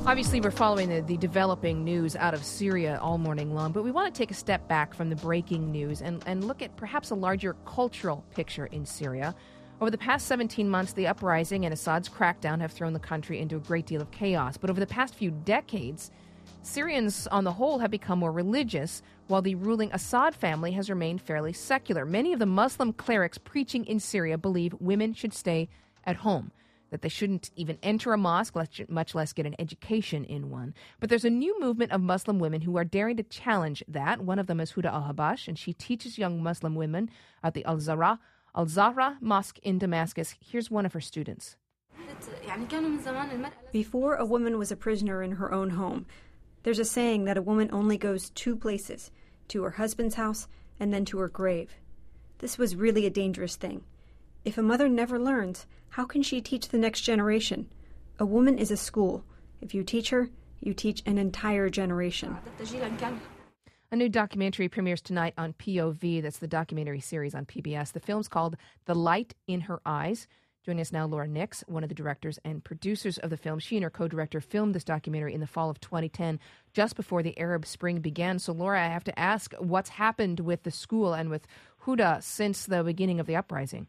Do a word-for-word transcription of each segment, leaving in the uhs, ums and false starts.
Obviously, we're following the, the developing news out of Syria all morning long, but we want to take a step back from the breaking news and, and look at perhaps a larger cultural picture in Syria. Over the past seventeen months, the uprising and Assad's crackdown have thrown the country into a great deal of chaos. But over the past few decades, Syrians on the whole have become more religious, while the ruling Assad family has remained fairly secular. Many of the Muslim clerics preaching in Syria believe women should stay at home, that they shouldn't even enter a mosque, much less get an education in one. But there's a new movement of Muslim women who are daring to challenge that. One of them is Huda Al-Habash, and she teaches young Muslim women at the Al-Zahra, Al-Zahra Mosque in Damascus. Here's one of her students. Before, a woman was a prisoner in her own home. There's a saying that a woman only goes two places, to her husband's house and then to her grave. This was really a dangerous thing. If a mother never learns, how can she teach the next generation? A woman is a school. If you teach her, you teach an entire generation. A new documentary premieres tonight on P O V. That's the documentary series on P B S. The film's called The Light in Her Eyes. Joining us now, Laura Nix, one of the directors and producers of the film. She and her co-director filmed this documentary in the fall of twenty ten, just before the Arab Spring began. So, Laura, I have to ask, what's happened with the school and with Huda since the beginning of the uprising?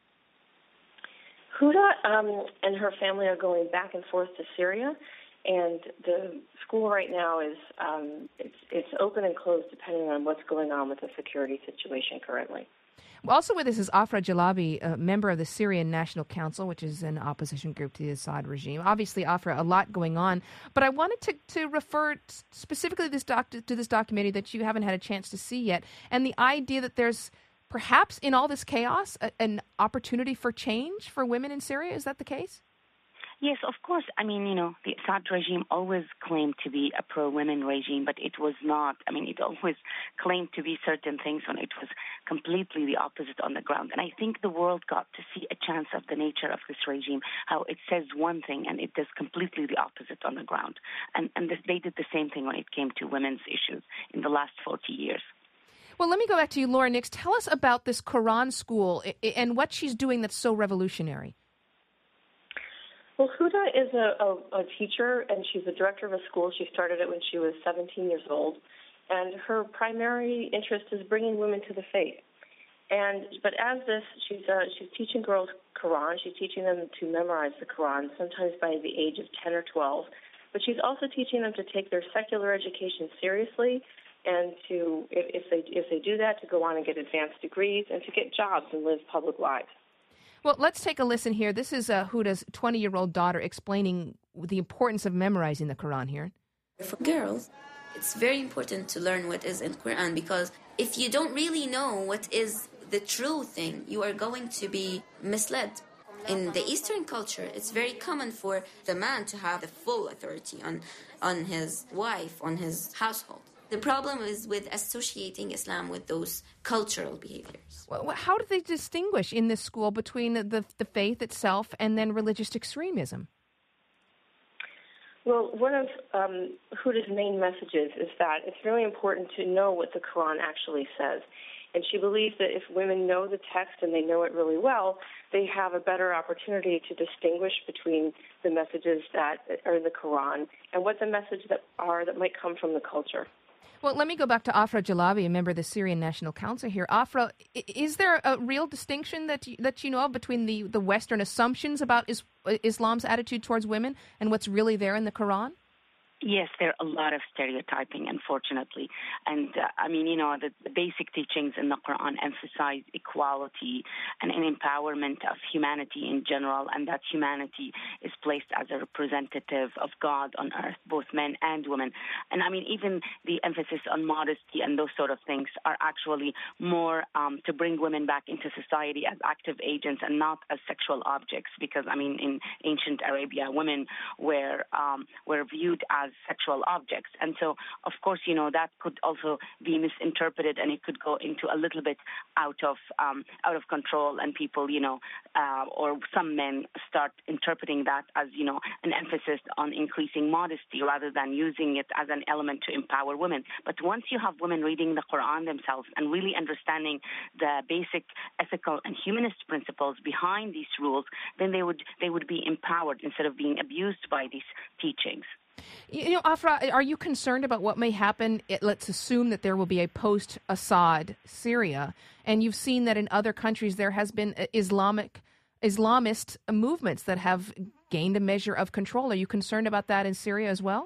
Huda um, and her family are going back and forth to Syria, and the school right now is um, it's, it's open and closed depending on what's going on with the security situation currently. Also with us is Afra Jalabi, a member of the Syrian National Council, which is an opposition group to the Assad regime. Obviously, Afra, a lot going on, but I wanted to, to refer specifically this doc, to this documentary that you haven't had a chance to see yet, and the idea that there's perhaps in all this chaos, a, an opportunity for change for women in Syria. Is that the case? Yes, of course. I mean, you know, the Assad regime always claimed to be a pro-women regime, but it was not. I mean, it always claimed to be certain things when it was completely the opposite on the ground. And I think the world got to see a chance of the nature of this regime, how it says one thing and it does completely the opposite on the ground. And, and this, they did the same thing when it came to women's issues in the last forty years. Well, let me go back to you, Laura Nix. Tell us about this Quran school and what she's doing that's so revolutionary. Well, Huda is a, a, a teacher, and she's the director of a school. She started it when she was seventeen years old, and her primary interest is bringing women to the faith. And but as this, she's uh, she's teaching girls Quran. She's teaching them to memorize the Quran, sometimes by the age of ten or twelve. But she's also teaching them to take their secular education seriously, and to, if, if they if they do that, to go on and get advanced degrees and to get jobs and live public lives. Well, let's take a listen here. This is uh, Huda's twenty-year-old daughter explaining the importance of memorizing the Quran here. For girls, it's very important to learn what is in Quran, because if you don't really know what is the true thing, you are going to be misled. In the Eastern culture, it's very common for the man to have the full authority on, on his wife, on his household. The problem is with associating Islam with those cultural behaviors. Well, how do they distinguish in this school between the, the faith itself and then religious extremism? Well, one of um, Huda's main messages is that it's really important to know what the Quran actually says. And she believes that if women know the text and they know it really well, they have a better opportunity to distinguish between the messages that are in the Quran and what the messages that are that might come from the culture. Well, let me go back to Afra Jalabi, a member of the Syrian National Council here. Afra, is there a real distinction that you, that you know of between the, the Western assumptions about is, Islam's attitude towards women and what's really there in the Quran? Yes, there are a lot of stereotyping, unfortunately. And, uh, I mean, you know, the, the basic teachings in the Quran emphasize equality and an empowerment of humanity in general, and that humanity is placed as a representative of God on earth, both men and women. And, I mean, even the emphasis on modesty and those sort of things are actually more um, to bring women back into society as active agents and not as sexual objects, because, I mean, in ancient Arabia, women were, um, were viewed as sexual objects. And so, of course, you know, that could also be misinterpreted, and it could go into a little bit out of um, out of control, and people, you know, uh, or some men start interpreting that as, you know, an emphasis on increasing modesty rather than using it as an element to empower women. But once you have women reading the Quran themselves and really understanding the basic ethical and humanist principles behind these rules, then they would they would be empowered instead of being abused by these teachings. You know, Afra, are you concerned about what may happen? It, let's assume that there will be a post-Assad Syria, and you've seen that in other countries there has been Islamic Islamist movements that have gained a measure of control. Are you concerned about that in Syria as well?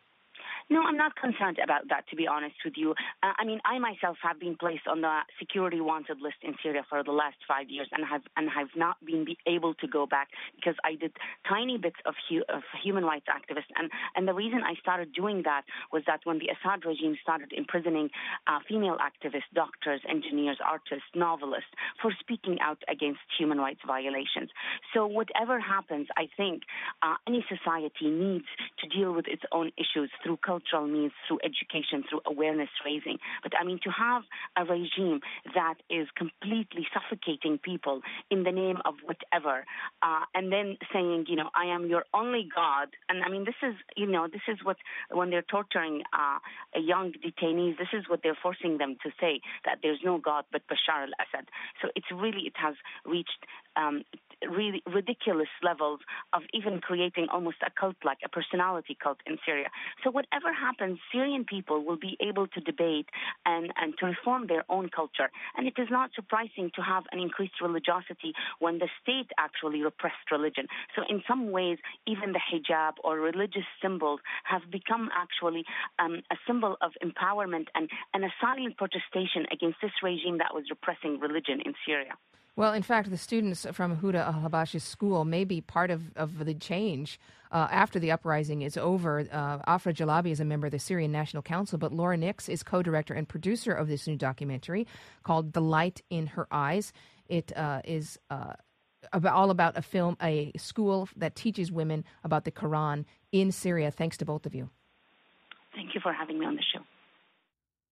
No, I'm not concerned about that, to be honest with you. Uh, I mean, I myself have been placed on the security wanted list in Syria for the last five years and have and have not been be able to go back because I did tiny bits of, hu- of human rights activists. And, and the reason I started doing that was that when the Assad regime started imprisoning uh, female activists, doctors, engineers, artists, novelists, for speaking out against human rights violations. So whatever happens, I think uh, any society needs to deal with its own issues through cultural means, through education, through awareness raising. But I mean, to have a regime that is completely suffocating people in the name of whatever, uh, and then saying, you know, I am your only God. And I mean, this is, you know, this is what, when they're torturing uh, young detainees, this is what they're forcing them to say, that there's no God but Bashar al-Assad. So it's really, it has reached um, really ridiculous levels of even creating almost a cult, like a personality cult in Syria. So whatever happens, Syrian people will be able to debate and, and to reform their own culture. And it is not surprising to have an increased religiosity when the state actually repressed religion. So in some ways, even the hijab or religious symbols have become actually um, a symbol of empowerment and, and a silent protestation against this regime that was repressing religion in Syria. Well, in fact, the students from Huda al-Habashi's school may be part of, of the change uh, after the uprising is over. Uh, Afra Jalabi is a member of the Syrian National Council, but Laura Nix is co-director and producer of this new documentary called The Light in Her Eyes. It uh, is uh, about, all about a film, a school that teaches women about the Quran in Syria. Thanks to both of you. Thank you for having me on the show.